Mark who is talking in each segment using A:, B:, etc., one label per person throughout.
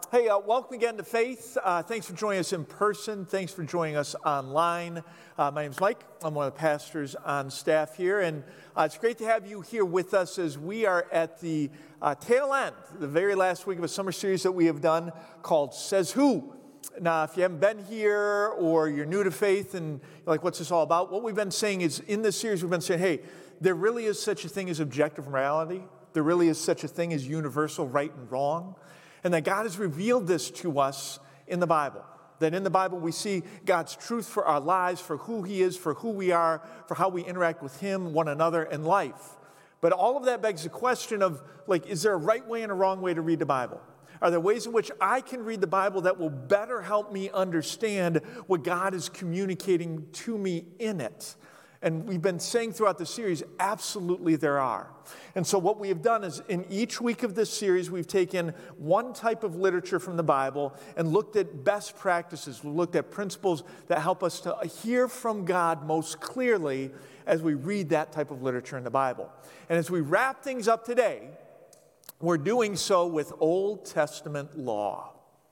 A: Hey, welcome again to Faith. Thanks for joining us in person. Thanks for joining us online. My name's Mike. I'm one of the pastors on staff here, and it's great to have you here with us as we are at the tail end, the very last week of a summer series that we have done called Says Who. Now, if you haven't been here or you're new to faith and you're like, what's this all about? What we've been saying is, in this series, we've been saying, hey, there really is such a thing as objective morality. There really is such a thing as universal right and wrong. And that God has revealed this to us in the Bible. That in the Bible we see God's truth for our lives, for who He is, for who we are, for how we interact with Him, one another, and life. But all of that begs the question of, is there a right way and a wrong way to read the Bible? Are there ways in which I can read the Bible that will better help me understand what God is communicating to me in it? And we've been saying throughout the series, absolutely there are. And so what we have done is in each week of this series, we've taken one type of literature from the Bible and looked at best practices. We looked at principles that help us to hear from God most clearly as we read that type of literature in the Bible. And as we wrap things up today, we're doing so with Old Testament law.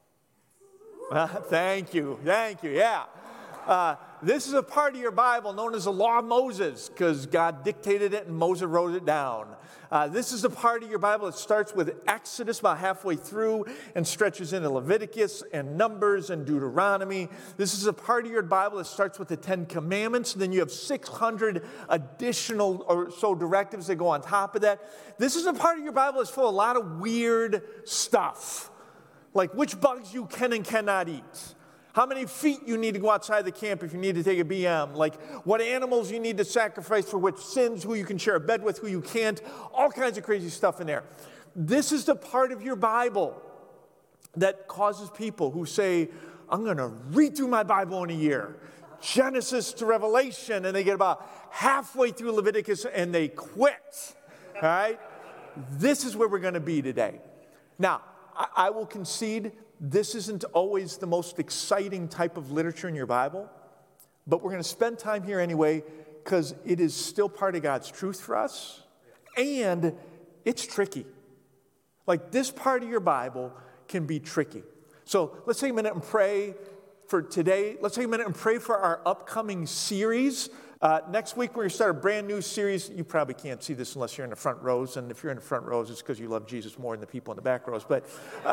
A: Thank you, yeah. This is a part of your Bible known as the Law of Moses, because God dictated it and Moses wrote it down. This is a part of your Bible that starts with Exodus about halfway through and stretches into Leviticus and Numbers and Deuteronomy. This is a part of your Bible that starts with the Ten Commandments, and then you have 600 additional or so directives that go on top of that. This is a part of your Bible that's full of a lot of weird stuff, like which bugs you can and cannot eat. How many feet you need to go outside the camp if you need to take a BM. Like what animals you need to sacrifice for which sins, who you can share a bed with, who you can't. All kinds of crazy stuff in there. This is the part of your Bible that causes people who say, I'm going to read through my Bible in a year. Genesis to Revelation. And they get about halfway through Leviticus and they quit. All right? This is where we're going to be today. Now, I will concede this isn't always the most exciting type of literature in your Bible, but we're going to spend time here anyway because it is still part of God's truth for us, and it's tricky. Like this part of your Bible can be tricky. So let's take a minute and pray for today. Let's take a minute and pray for our upcoming series. Next week, we're going to start a brand new series. You probably can't see this unless you're in the front rows, and if you're in the front rows, it's because you love Jesus more than the people in the back rows. But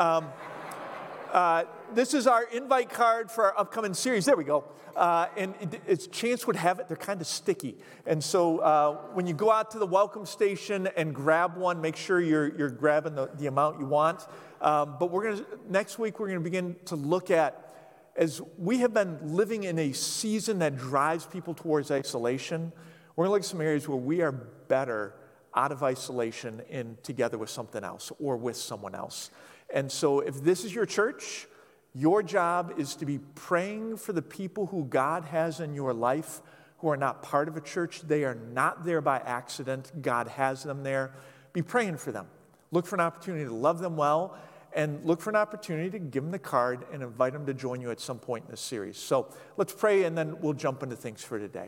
A: this is our invite card for our upcoming series. There we go. And it's Chance would have it, they're kind of sticky. And so when you go out to the welcome station and grab one, make sure you're grabbing the amount you want. But next week, we're going to begin to look at, as we have been living in a season that drives people towards isolation, we're going to look at some areas where we are better out of isolation and together with something else or with someone else. And so if this is your church, your job is to be praying for the people who God has in your life who are not part of a church. They are not there by accident. God has them there. Be praying for them. Look for an opportunity to love them well, and look for an opportunity to give them the card and invite them to join you at some point in this series. So let's pray, and then we'll jump into things for today.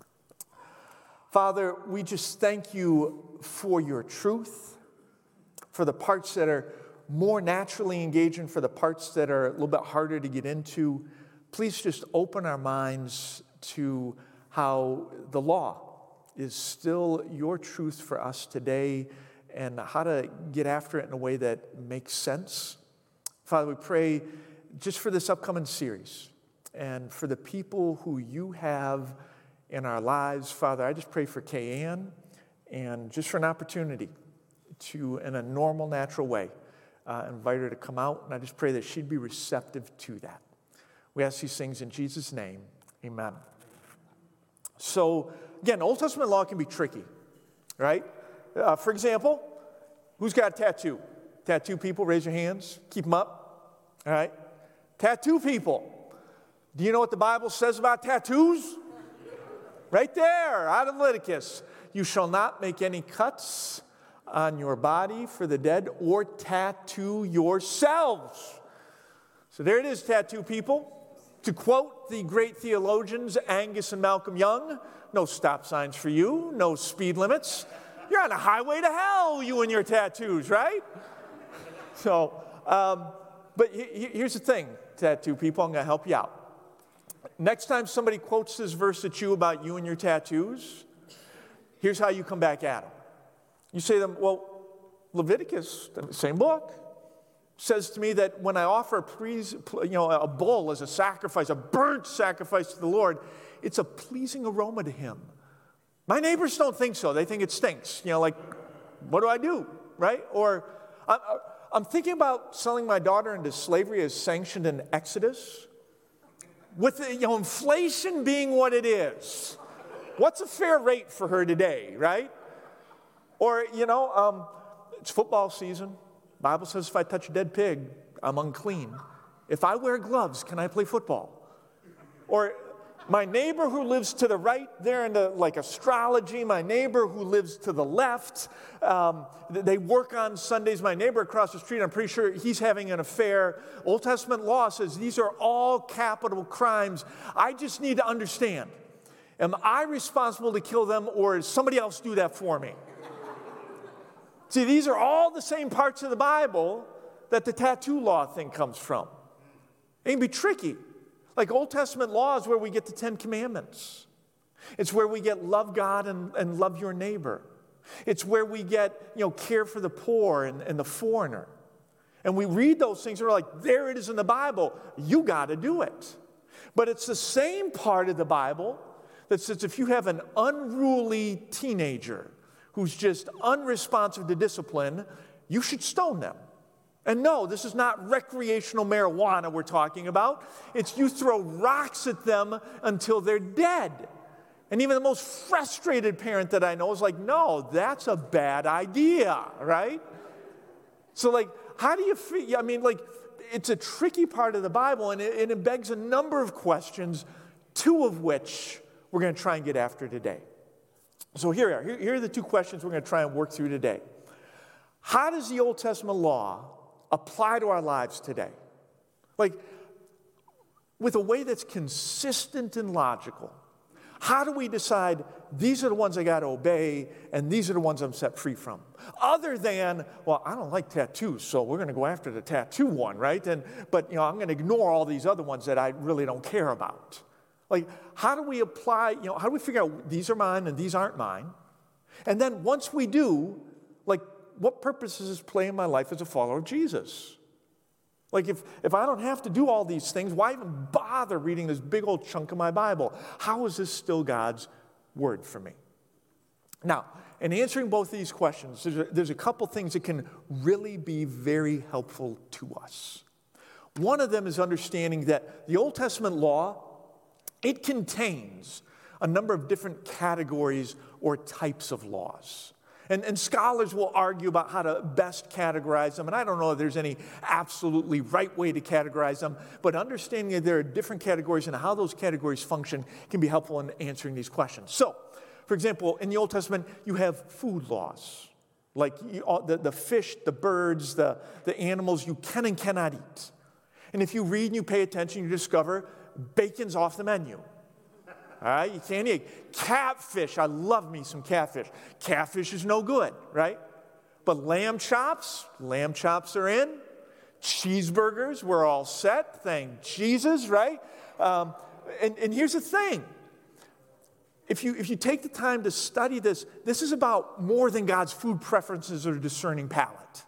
A: Father, we just thank you for your truth, for the parts that are more naturally engaging, for the parts that are a little bit harder to get into. Please just open our minds to how the law is still your truth for us today and how to get after it in a way that makes sense. Father, we pray just for this upcoming series and for the people who you have in our lives. Father, I just pray for Kay-Ann and just for an opportunity to, in a normal, natural way, invite her to come out, and I just pray that she'd be receptive to that. We ask these things in Jesus' name. Amen. So, again, Old Testament law can be tricky, right? For example, who's got a tattoo? Tattoo people, raise your hands. Keep them up. All right? Tattoo people. Do you know what the Bible says about tattoos? Right there, out of Leviticus. You shall not make any cuts on your body for the dead or tattoo yourselves. So there it is, tattoo people. To quote the great theologians Angus and Malcolm Young, no stop signs for you, no speed limits. You're on a highway to hell, you and your tattoos, right? So But here's the thing, tattoo people, I'm going to help you out. Next time somebody quotes this verse at you about you and your tattoos, here's how you come back at them. You say to them, well, Leviticus, the same book, says to me that when I offer a bull as a sacrifice, a burnt sacrifice to the Lord, it's a pleasing aroma to him. My neighbors don't think so. They think it stinks. Like, what do I do, right? Or I'm thinking about selling my daughter into slavery as sanctioned in Exodus. With inflation being what it is, what's a fair rate for her today, right? Or, it's football season. Bible says if I touch a dead pig, I'm unclean. If I wear gloves, can I play football? Or my neighbor who lives to the right there in astrology, my neighbor who lives to the left, they work on Sundays. My neighbor across the street, I'm pretty sure he's having an affair. Old Testament law says these are all capital crimes. I just need to understand, am I responsible to kill them or does somebody else do that for me? See, these are all the same parts of the Bible that the tattoo law thing comes from. It can be tricky. Like Old Testament law is where we get the Ten Commandments. It's where we get love God and love your neighbor. It's where we get, care for the poor and the foreigner. And we read those things and we're like, there it is in the Bible. You got to do it. But it's the same part of the Bible that says if you have an unruly teenager who's just unresponsive to discipline, you should stone them. And no, this is not recreational marijuana we're talking about. It's you throw rocks at them until they're dead. And even the most frustrated parent that I know is like, no, that's a bad idea, right? So how do you feel? It's a tricky part of the Bible, and it begs a number of questions, two of which we're going to try and get after today. So here are the two questions we're going to try and work through today. How does the Old Testament law apply to our lives today? With a way that's consistent and logical. How do we decide these are the ones I got to obey and these are the ones I'm set free from? Other than, well, I don't like tattoos, so we're going to go after the tattoo one, right? But I'm going to ignore all these other ones that I really don't care about. How do we apply, how do we figure out these are mine and these aren't mine? And then once we do, what purpose does this play in my life as a follower of Jesus? If I don't have to do all these things, why even bother reading this big old chunk of my Bible? How is this still God's word for me? Now, in answering both these questions, there's a couple things that can really be very helpful to us. One of them is understanding that the Old Testament law, it contains a number of different categories or types of laws. And scholars will argue about how to best categorize them. And I don't know if there's any absolutely right way to categorize them, but understanding that there are different categories and how those categories function can be helpful in answering these questions. So, for example, in the Old Testament, you have food laws. The fish, the birds, the animals you can and cannot eat. And if you read and you pay attention, you discover bacon's off the menu. All right, you can't eat catfish. I love me some catfish. Catfish is no good, right? But lamb chops are in. Cheeseburgers, we're all set. Thank Jesus, right? And here's the thing. If you take the time to study this, this is about more than God's food preferences or discerning palate.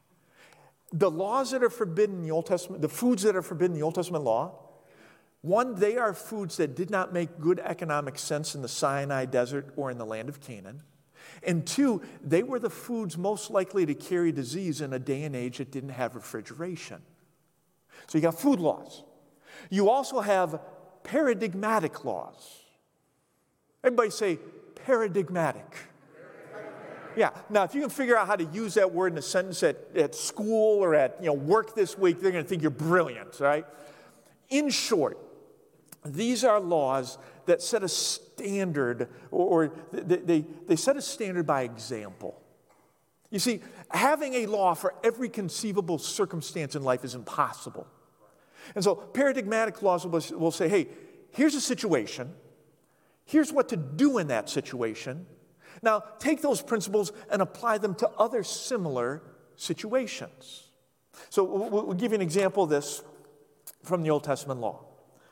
A: The laws that are forbidden in the Old Testament, the foods that are forbidden in the Old Testament law, one, they are foods that did not make good economic sense in the Sinai desert or in the land of Canaan. And two, they were the foods most likely to carry disease in a day and age that didn't have refrigeration. So you got food laws. You also have paradigmatic laws. Everybody say paradigmatic. Yeah. Now, if you can figure out how to use that word in a sentence at school or at work this week, they're going to think you're brilliant, right? In short, these are laws that set a standard, or they set a standard by example. You see, having a law for every conceivable circumstance in life is impossible. And so paradigmatic laws will say, hey, here's a situation. Here's what to do in that situation. Now, take those principles and apply them to other similar situations. So we'll give you an example of this from the Old Testament law.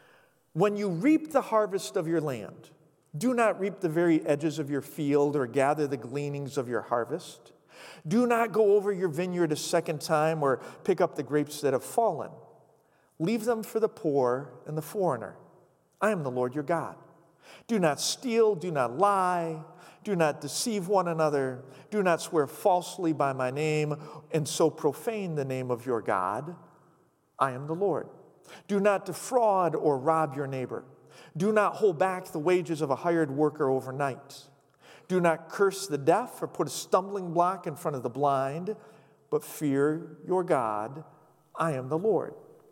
A: When you reap the harvest of your land, do not reap the very edges of your field or gather the gleanings of your harvest. Do not go over your vineyard a second time or pick up the grapes that have fallen. Leave them for the poor and the foreigner. I am the Lord your God. Do not steal, do not lie, do not deceive one another, do not swear falsely by my name, and so profane the name of your God. I am the Lord. Do not defraud or rob your neighbor. Do not hold back the wages of a hired worker overnight. Do not curse the deaf or put a stumbling block in front of the blind, but fear your God. I am the Lord.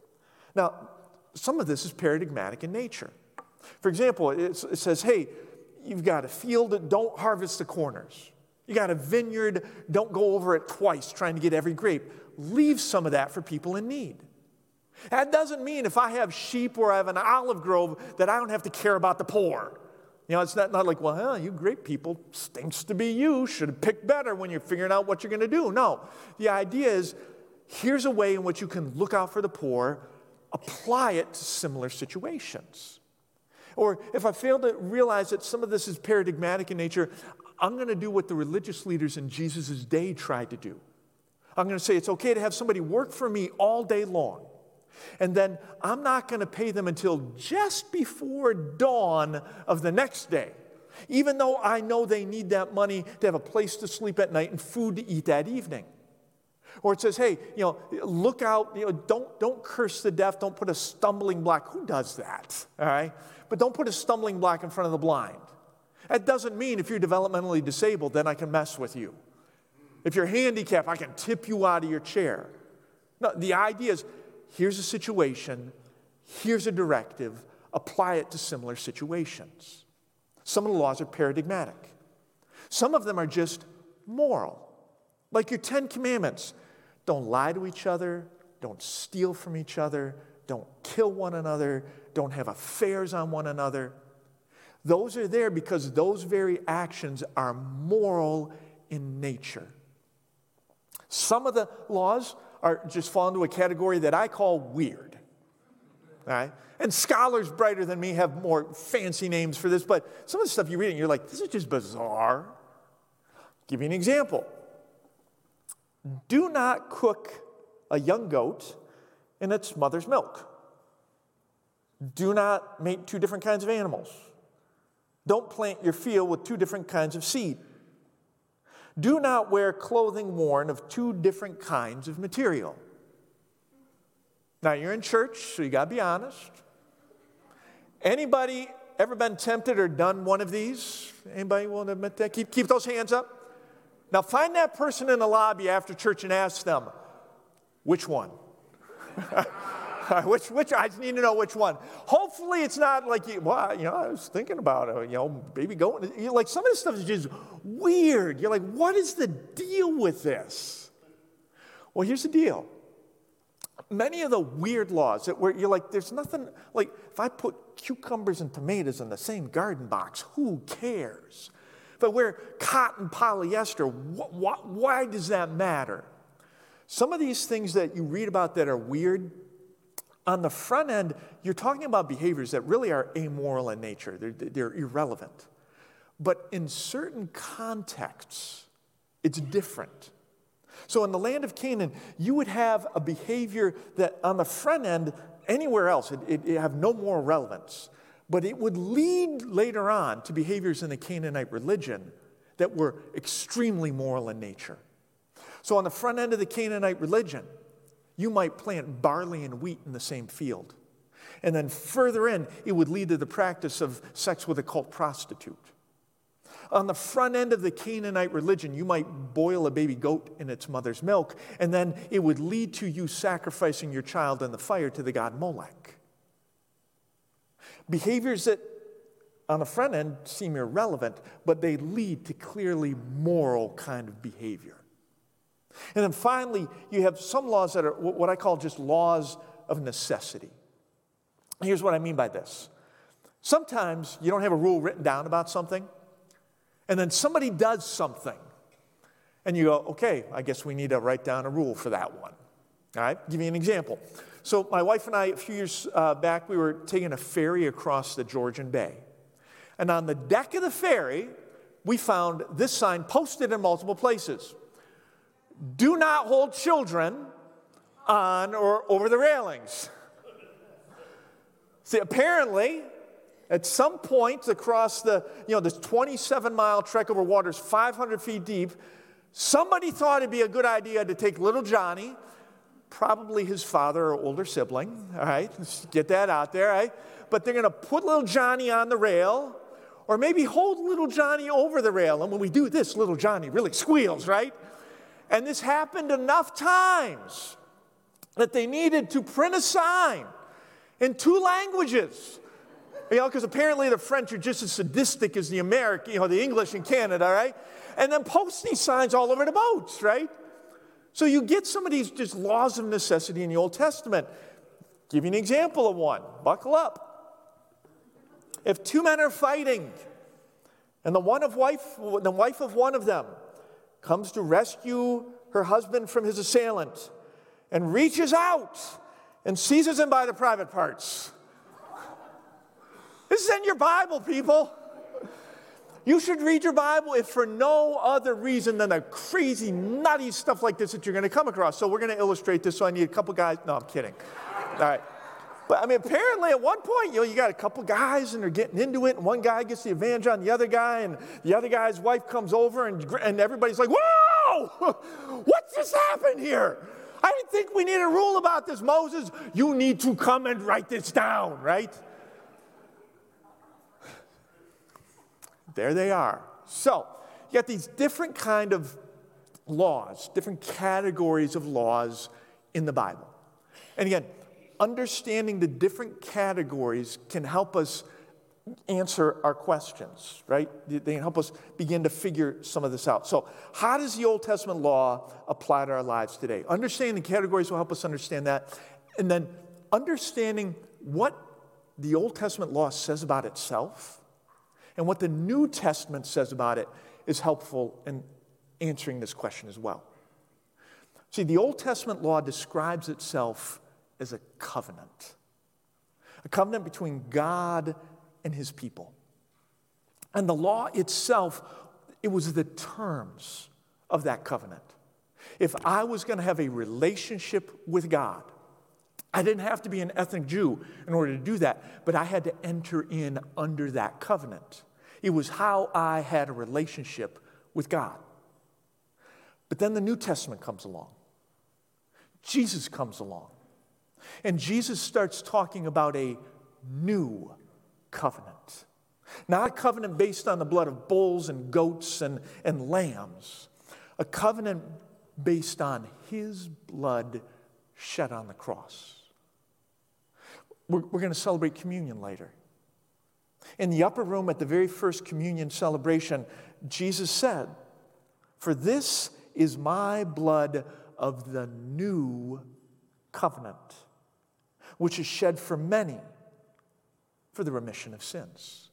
A: Now, some of this is paradigmatic in nature. For example, it says, hey, you've got a field, don't harvest the corners. You got a vineyard, don't go over it twice trying to get every grape. Leave some of that for people in need. That doesn't mean if I have sheep or I have an olive grove that I don't have to care about the poor. You know, it's not like, well, you grape people, stinks to be you, should have picked better when you're figuring out what you're going to do. No, the idea is, here's a way in which you can look out for the poor, apply it to similar situations. Or if I fail to realize that some of this is paradigmatic in nature, I'm going to do what the religious leaders in Jesus' day tried to do. I'm going to say it's okay to have somebody work for me all day long. And then I'm not going to pay them until just before dawn of the next day, even though I know they need that money to have a place to sleep at night and food to eat that evening. Or it says, hey, look out, don't curse the deaf, don't put a stumbling block. Who does that? All right? But don't put a stumbling block in front of the blind. That doesn't mean if you're developmentally disabled, then I can mess with you. If you're handicapped, I can tip you out of your chair. No, the idea is, here's a situation, here's a directive, apply it to similar situations. Some of the laws are paradigmatic. Some of them are just moral, like your 10 Commandments. Don't lie to each other, don't steal from each other, don't kill one another, don't have affairs on one another. Those are there because those very actions are moral in nature. Some of the laws are just fall into a category that I call weird. All right? And scholars brighter than me have more fancy names for this, but some of the stuff you read and you're like, this is just bizarre. Give you an example. Do not cook a young goat in its mother's milk. Do not make two different kinds of animals. Don't plant your field with two different kinds of seed. Do not wear clothing worn of two different kinds of material. Now, you're in church, so you got to be honest. Anybody ever been tempted or done one of these? Anybody willing to admit that? Keep those hands up. Now, find that person in the lobby after church and ask them, which one? Which? I just need to know which one. Hopefully it's not like, I was thinking about baby goat. Like some of this stuff is just weird. You're like, what is the deal with this? Well, here's the deal. Many of the weird laws that you're like, there's nothing, like if I put cucumbers and tomatoes in the same garden box, who cares? If I wear cotton polyester, why does that matter? Some of these things that you read about that are weird, on the front end, you're talking about behaviors that really are amoral in nature. They're irrelevant. But in certain contexts, it's different. So in the land of Canaan, you would have a behavior that on the front end, anywhere else, it have no moral relevance. But it would lead later on to behaviors in the Canaanite religion that were extremely moral in nature. So on the front end of the Canaanite religion, you might plant barley and wheat in the same field. And then further in, it would lead to the practice of sex with a cult prostitute. On the front end of the Canaanite religion, you might boil a baby goat in its mother's milk, and then it would lead to you sacrificing your child in the fire to the god Molech. Behaviors that on the front end seem irrelevant, but they lead to clearly moral kind of behavior. And then finally, you have some laws that are what I call just laws of necessity. Here's what I mean by this. Sometimes you don't have a rule written down about something, and then somebody does something, and you go, okay, I guess we need to write down a rule for that one. All right, give you an example. So my wife and I, a few years back, we were taking a ferry across the Georgian Bay. And on the deck of the ferry, we found this sign posted in multiple places. Do not hold children on or over the railings. See, apparently, at some point across this 27-mile trek over waters 500 feet deep, somebody thought it'd be a good idea to take little Johnny, probably his father or older sibling, all right? Let's get that out there, right? But they're going to put little Johnny on the rail, or maybe hold little Johnny over the rail. And when we do this, little Johnny really squeals, right? And this happened enough times that they needed to print a sign in 2 languages. Because apparently the French are just as sadistic as the American, the English in Canada, right? And then post these signs all over the boats, right? So you get some of these just laws of necessity in the Old Testament. Give you an example of one. Buckle up. If 2 men are fighting, and the wife of one of them comes to rescue her husband from his assailant and reaches out and seizes him by the private parts. This is in your Bible, people. You should read your Bible if for no other reason than the crazy, nutty stuff like this that you're going to come across. So we're going to illustrate this, so I need a couple guys. No, I'm kidding. All right. But, apparently at one point, you got a couple guys, and they're getting into it, and one guy gets the advantage on the other guy, and the other guy's wife comes over, and everybody's like, whoa! What just happened here? I didn't think we need a rule about this, Moses. You need to come and write this down, right? There they are. So, you got these different kind of laws, different categories of laws in the Bible. And again, understanding the different categories can help us answer our questions, right? They can help us begin to figure some of this out. So how does the Old Testament law apply to our lives today? Understanding the categories will help us understand that. And then understanding what the Old Testament law says about itself and what the New Testament says about it is helpful in answering this question as well. See, the Old Testament law describes itself as a covenant between God and his people. And the law itself, it was the terms of that covenant. If I was going to have a relationship with God, I didn't have to be an ethnic Jew in order to do that, but I had to enter in under that covenant. It was how I had a relationship with God. But then the New Testament comes along. Jesus comes along. And Jesus starts talking about a new covenant. Not a covenant based on the blood of bulls and goats and lambs. A covenant based on his blood shed on the cross. We're going to celebrate communion later. In the upper room at the very first communion celebration, Jesus said, "For this is my blood of the new covenant, which is shed for many for the remission of sins."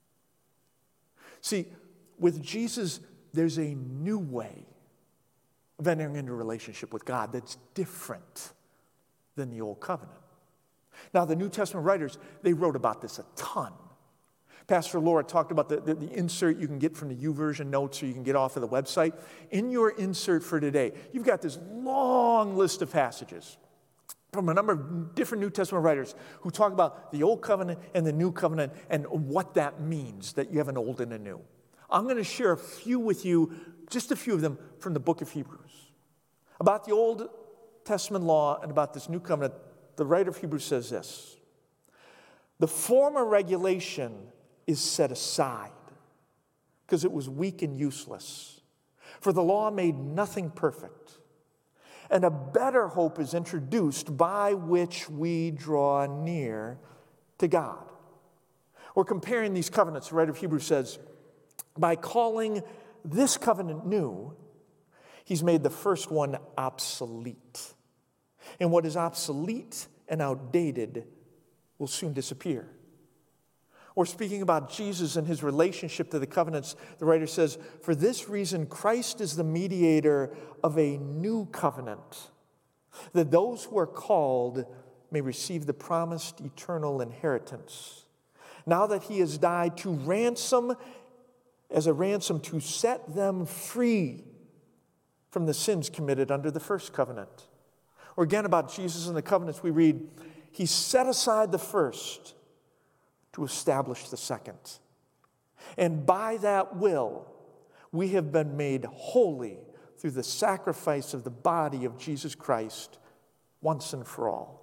A: See, with Jesus, there's a new way of entering into a relationship with God that's different than the old covenant. Now, the New Testament writers, they wrote about this a ton. Pastor Laura talked about the insert you can get from the YouVersion notes or you can get off of the website. In your insert for today, you've got this long list of passages from a number of different New Testament writers who talk about the Old Covenant and the New Covenant and what that means, that you have an old and a new. I'm going to share a few with you, just a few of them from the book of Hebrews. About the Old Testament law and about this New Covenant, the writer of Hebrews says this: "The former regulation is set aside because it was weak and useless, for the law made nothing perfect. And a better hope is introduced by which we draw near to God." Or comparing these covenants, the writer of Hebrews says, by calling this covenant new, he's made the first one obsolete. And what is obsolete and outdated will soon disappear. Or speaking about Jesus and his relationship to the covenants, the writer says, "For this reason, Christ is the mediator of a new covenant, that those who are called may receive the promised eternal inheritance. Now that he has died to ransom, as a ransom to set them free from the sins committed under the first covenant. Or again about Jesus and the covenants, we read, he set aside the first to establish the second. And by that will, we have been made holy through the sacrifice of the body of Jesus Christ once and for all.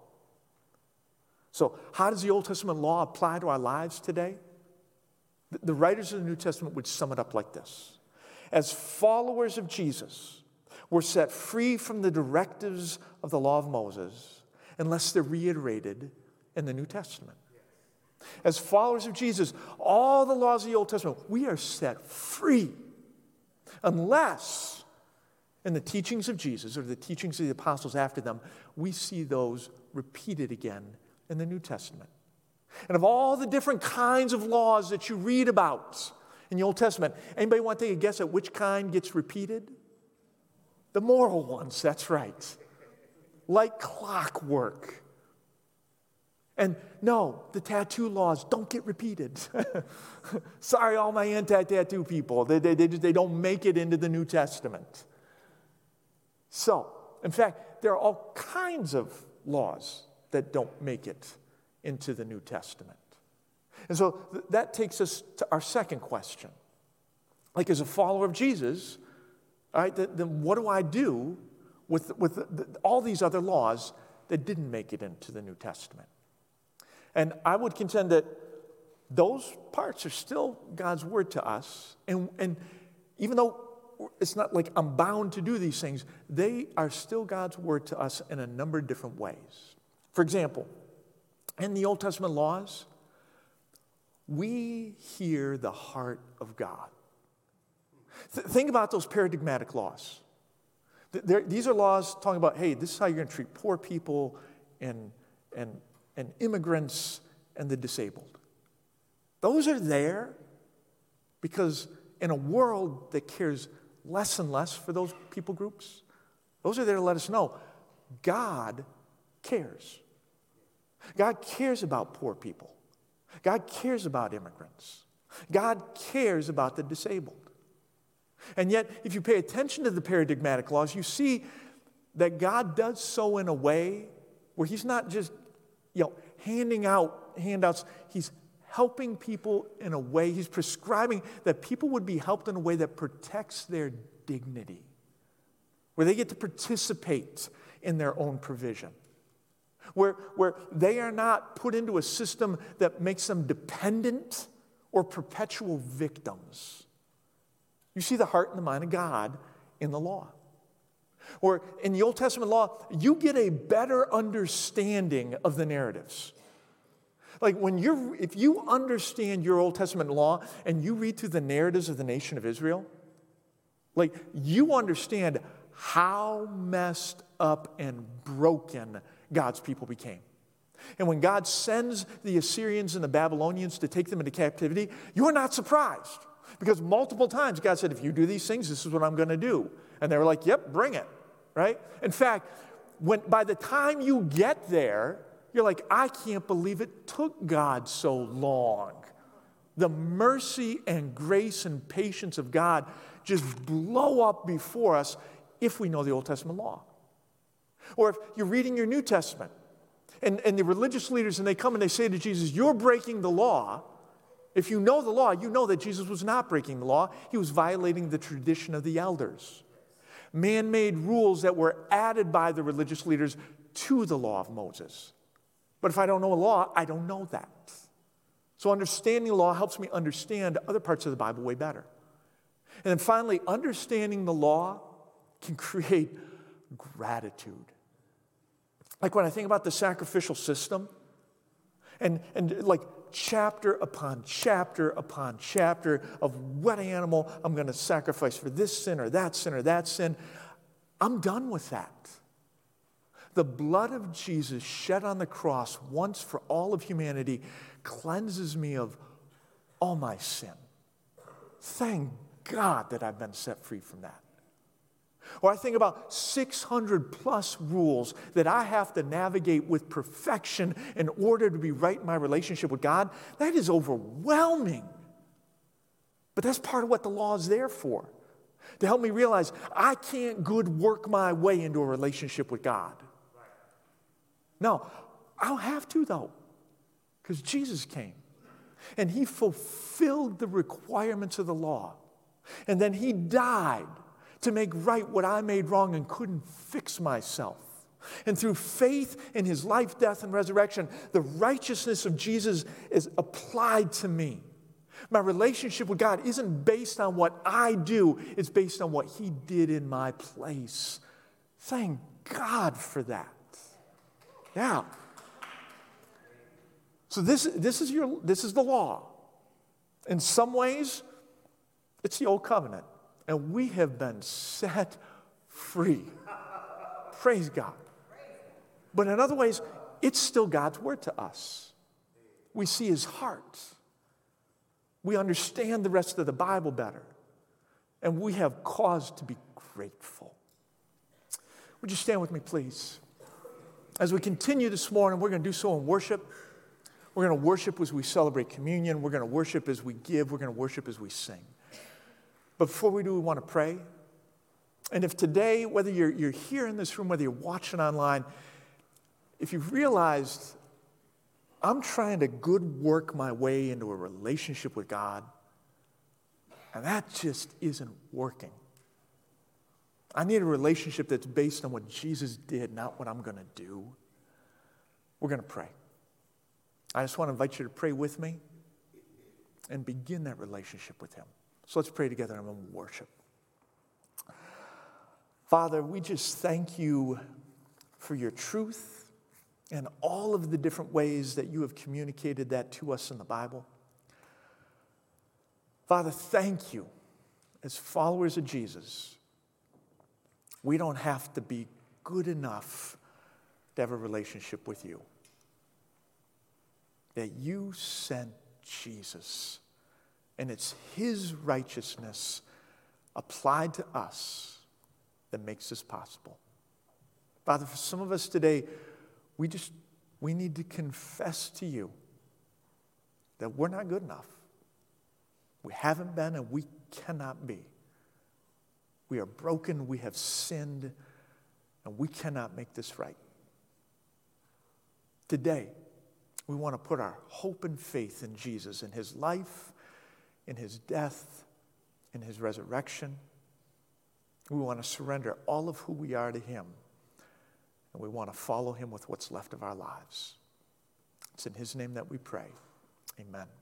A: So, how does the Old Testament law apply to our lives today? The writers of the New Testament would sum it up like this. As followers of Jesus, we're set free from the directives of the law of Moses unless they're reiterated in the New Testament. As followers of Jesus, all the laws of the Old Testament, we are set free unless in the teachings of Jesus or the teachings of the apostles after them, we see those repeated again in the New Testament. And of all the different kinds of laws that you read about in the Old Testament, anybody want to take a guess at which kind gets repeated? The moral ones, that's right. Like clockwork. And no, the tattoo laws don't get repeated. Sorry, all my anti-tattoo people. They don't make it into the New Testament. So, in fact, there are all kinds of laws that don't make it into the New Testament. And so that takes us to our second question. Like, as a follower of Jesus, all right, then what do I do with all these other laws that didn't make it into the New Testament? And I would contend that those parts are still God's word to us. And even though it's not like I'm bound to do these things, they are still God's word to us in a number of different ways. For example, in the Old Testament laws, we hear the heart of God. Think about those paradigmatic laws. These are laws talking about, hey, this is how you're going to treat poor people and immigrants and the disabled. Those are there because in a world that cares less and less for those people groups, those are there to let us know God cares. God cares about poor people. God cares about immigrants. God cares about the disabled. And yet, if you pay attention to the paradigmatic laws, you see that God does so in a way where he's not just, handing out handouts. He's helping people in a way, he's prescribing that people would be helped in a way that protects their dignity, where they get to participate in their own provision. Where they are not put into a system that makes them dependent or perpetual victims. You see the heart and the mind of God in the law. Or in the Old Testament law, you get a better understanding of the narratives. Like if you understand your Old Testament law and you read through the narratives of the nation of Israel, like you understand how messed up and broken God's people became. And when God sends the Assyrians and the Babylonians to take them into captivity, you're not surprised. Because multiple times God said, if you do these things, this is what I'm going to do. And they were like, yep, bring it, right? In fact, by the time you get there, you're like, I can't believe it took God so long. The mercy and grace and patience of God just blow up before us if we know the Old Testament law. Or if you're reading your New Testament, and the religious leaders, and they come and they say to Jesus, you're breaking the law. If you know the law, you know that Jesus was not breaking the law. He was violating the tradition of the elders. Man-made rules that were added by the religious leaders to the law of Moses. But if I don't know a law, I don't know that. So understanding law helps me understand other parts of the Bible way better. And then finally, understanding the law can create gratitude. Like when I think about the sacrificial system, and like chapter upon chapter upon chapter of what animal I'm going to sacrifice for this sin or that sin or that sin, I'm done with that. The blood of Jesus shed on the cross once for all of humanity cleanses me of all my sin. Thank God that I've been set free from that. Or I think about 600 plus rules that I have to navigate with perfection in order to be right in my relationship with God. That is overwhelming. But that's part of what the law is there for, to help me realize I can't good work my way into a relationship with God. No, I don't have to, though, because Jesus came and he fulfilled the requirements of the law. And then he died to make right what I made wrong and couldn't fix myself. And through faith in his life, death, and resurrection, the righteousness of Jesus is applied to me. My relationship with God isn't based on what I do, it's based on what he did in my place. Thank God for that. Yeah. So this is the law. In some ways, it's the old covenant. And we have been set free. Praise God. But in other ways, it's still God's word to us. We see his heart. We understand the rest of the Bible better. And we have cause to be grateful. Would you stand with me, please? As we continue this morning, we're going to do so in worship. We're going to worship as we celebrate communion. We're going to worship as we give. We're going to worship as we sing. But before we do, we want to pray. And if today, whether you're here in this room, whether you're watching online, if you've realized I'm trying to good work my way into a relationship with God, and that just isn't working. I need a relationship that's based on what Jesus did, not what I'm going to do. We're going to pray. I just want to invite you to pray with me and begin that relationship with him. So let's pray together and we'll worship. Father, we just thank you for your truth and all of the different ways that you have communicated that to us in the Bible. Father, thank you. As followers of Jesus, we don't have to be good enough to have a relationship with you. That you sent Jesus, and it's his righteousness applied to us that makes this possible. Father, for some of us today, we need to confess to you that we're not good enough. We haven't been and we cannot be. We are broken, we have sinned, and we cannot make this right. Today, we want to put our hope and faith in Jesus, in his life, in his death, in his resurrection. We want to surrender all of who we are to him, and we want to follow him with what's left of our lives. It's in his name that we pray. Amen.